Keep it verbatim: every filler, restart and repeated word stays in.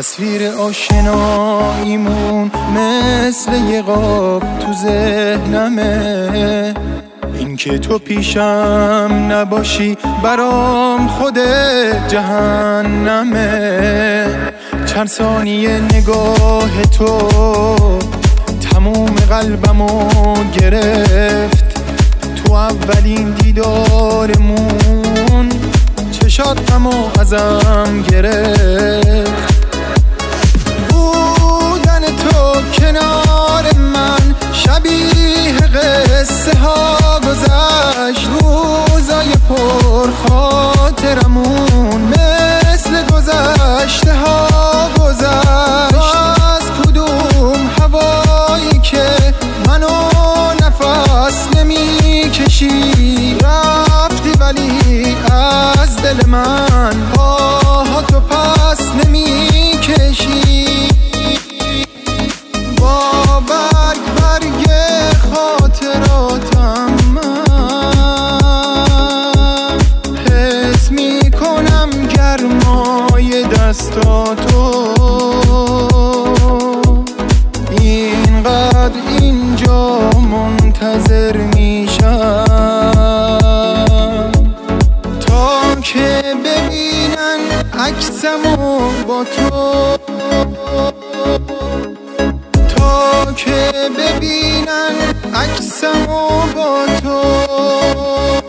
تصویر آشناییمون مثل یه قاب تو ذهنمه، این که تو پیشم نباشی برام خود جهنمه. چند ثانیه نگاه تو تموم قلبمو گرفت، تو اولین دیدارمون چشات غمو ازم گرفت. بودن تو کنار من شبیه قصه ها گذشت، روزای پر خاطرمون مثل گذشته ها گذشت. از کدوم هوایی که منو نفس نمی کشی رفتی، ولی از دل من آه تو پس نمی کشی. با برگ برگ خاطراتم من حس می کنم گرمای دستاتو، اینقدر اینجا منتظر میشم تا که ببینن عکسمو با تو، تا که ببینن عکسمو با تو.